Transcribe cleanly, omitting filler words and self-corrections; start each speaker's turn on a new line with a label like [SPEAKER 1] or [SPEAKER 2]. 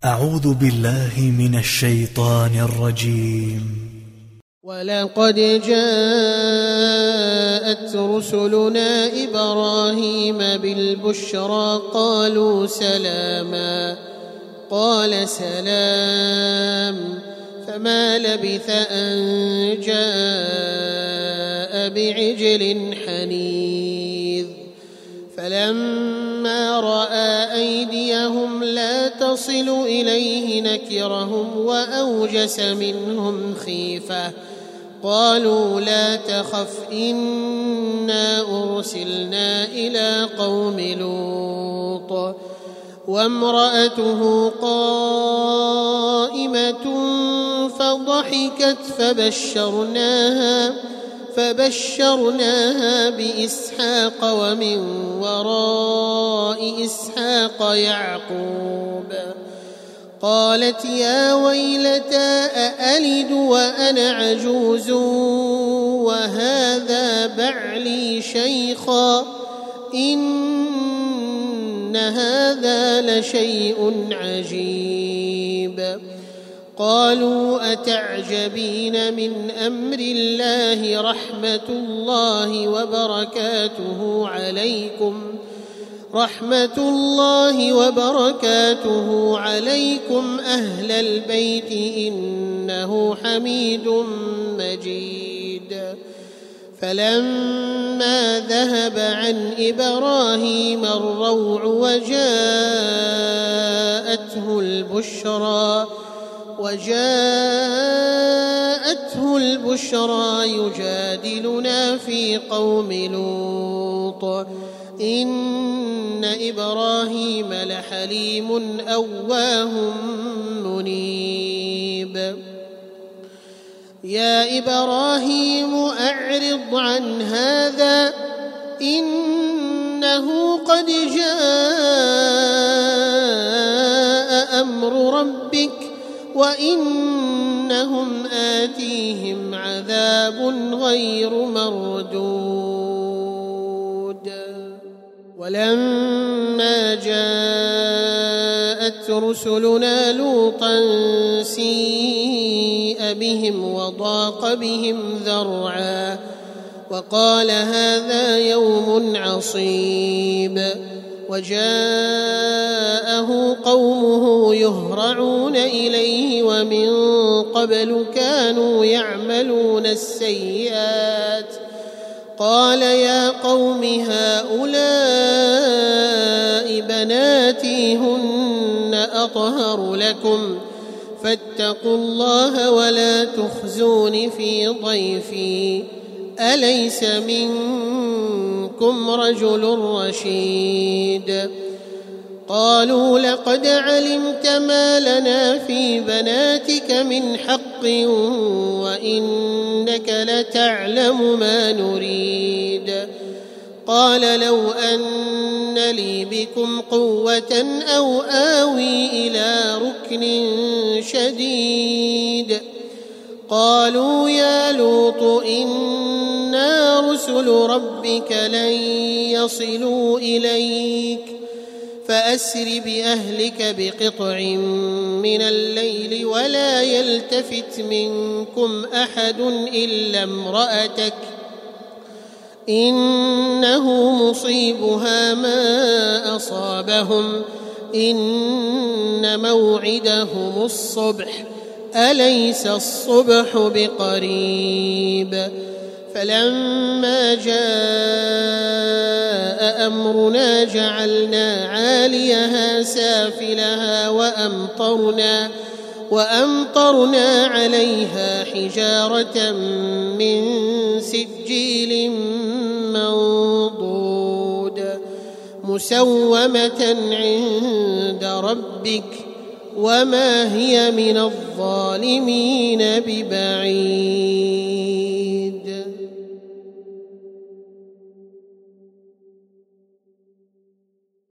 [SPEAKER 1] أعوذ بالله من الشيطان الرجيم.
[SPEAKER 2] ولقد جاءت رسلنا إبراهيم بالبشرى قالوا سلاما قال سلام فما لبث أن جاء بعجل حنيذ فلما رأى أيديهم لا تصل إليه نكرهم وأوجس منهم خيفة قالوا لا تخف إنا أرسلنا إلى قوم لوط وامرأته قائمة فضحكت فبشرناها بإسحاق ومن وراء إسحاق يعقوب قالت يا ويلتى أألد وأنا عجوز وهذا بعلي شيخا إن هذا لشيء عجيب قالوا أتعجبين من أمر الله رحمة الله وبركاته عليكم أهل البيت إنه حميد مجيد فلما ذهب عن إبراهيم الروع وجاءته البشرى يجادلنا في قوم لوط إن إبراهيم لحليم أواه منيب يا إبراهيم أعرض عن هذا إنه قد جاء أمر ربك وإنهم آتيهم عذاب غير مردود ولما جاءت رسلنا لوطا سيء بهم وضاق بهم ذرعا وقال هذا يوم عصيب وجاءه قومه يهرعون إليه ومن قبل كانوا يعملون السيئات قال يا قوم هؤلاء بناتي هن أطهر لكم فاتقوا الله ولا تخزون في ضيفي أليس منكم رجل رشيد قالوا لقد علمت ما لنا في بناتك من حق وإنك لتعلم ما نريد قال لو أن لي بكم قوة أو آوي إلى ركن شديد قالوا يا لوط إنا رسل ربك لن يصلوا إليك فأسر بأهلك بقطع من الليل ولا يلتفت منكم أحد إلا امرأتك إنه مصيبها ما أصابهم إن موعدهم الصبح أليس الصبح بقريب فلما جاء أمرنا جعلنا عاليها سافلها وأمطرنا عليها حجارة من سجيل منضود مسومة عند ربك وما هي من الظالمين ببعيد